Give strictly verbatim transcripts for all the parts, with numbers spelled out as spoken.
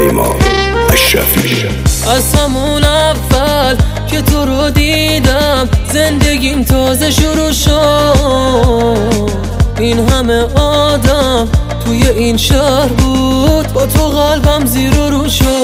پیمان اشرفی. از همون اول که تو رو دیدم زندگیم تازه شروع شد. این همه آدم توی این شهر بود، با تو قلبم زیر و رو شد.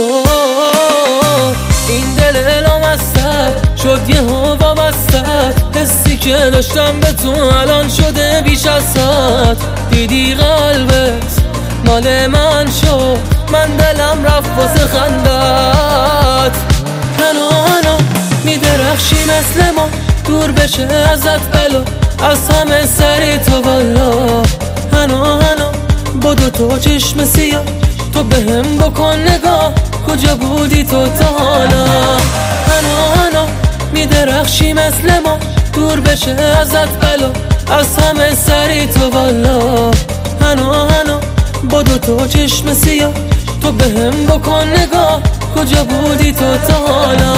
این دل لامصب شد یه ها وابستت، حسی که داشتم به تو الان شده بیش از صد. دیدی قلبت مال من شد، من دلم رفت واسه خندت. هنو هنو میدرخشی مثل ما، دور بشه ازت بلا، از همه سری تو بالا. هنو هنو با دو تا چشم سیاه، تو بهم بکن نگاه، کجا بودی تو تا حالا. هنو هنو میدرخشی مثل ما، دور بشه ازت بلا، از همه سری تو بالا. هنو هنو با دو تا چشم سیاه، تو بهم بکن نگاه، کجا بودی تو تا حالا.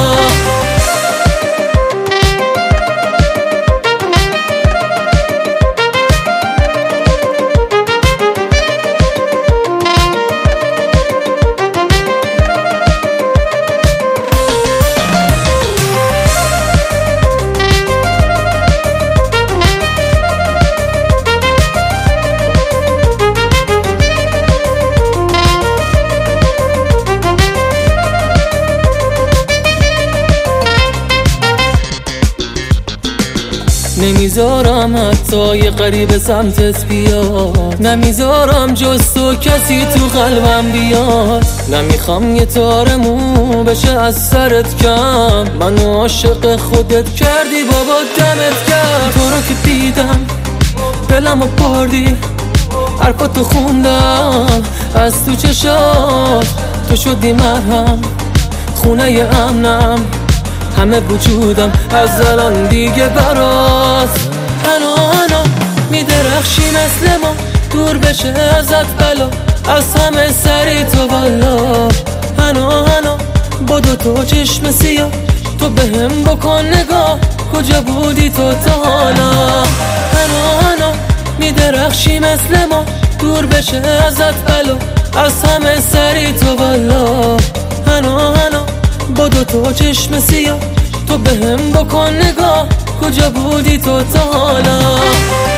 نمیذارم حتی یه غریب سمتت بیاد، نمیذارم جز تو کسی تو قلبم بیاد. نمیخوام یه تار مو بشه از سرت کم، منو عاشق خودت کردی بابا دمت کرد. تو رو که دیدم دلمو بردی، حرفاتو خوندم از تو چشات، تو شدی مرهم خونه امنم، همه وجودم از الان دیگه برات. هنو هنو میدرخشی مثل ما، دور بشه ازت بلا، از همه سری تو بالا. هنو هنو با دو تا چشم سیاه، تو بهم بکن نگاه، کجا بودی تو تا حالا. هنو هنو میدرخشی مثل ما، دور بشه ازت بلا، از همه سری تو بالا. هنو هنو با دو تا چشم سیاه، تو بهم بکن نگاه، کجا بودی تو تا حالا.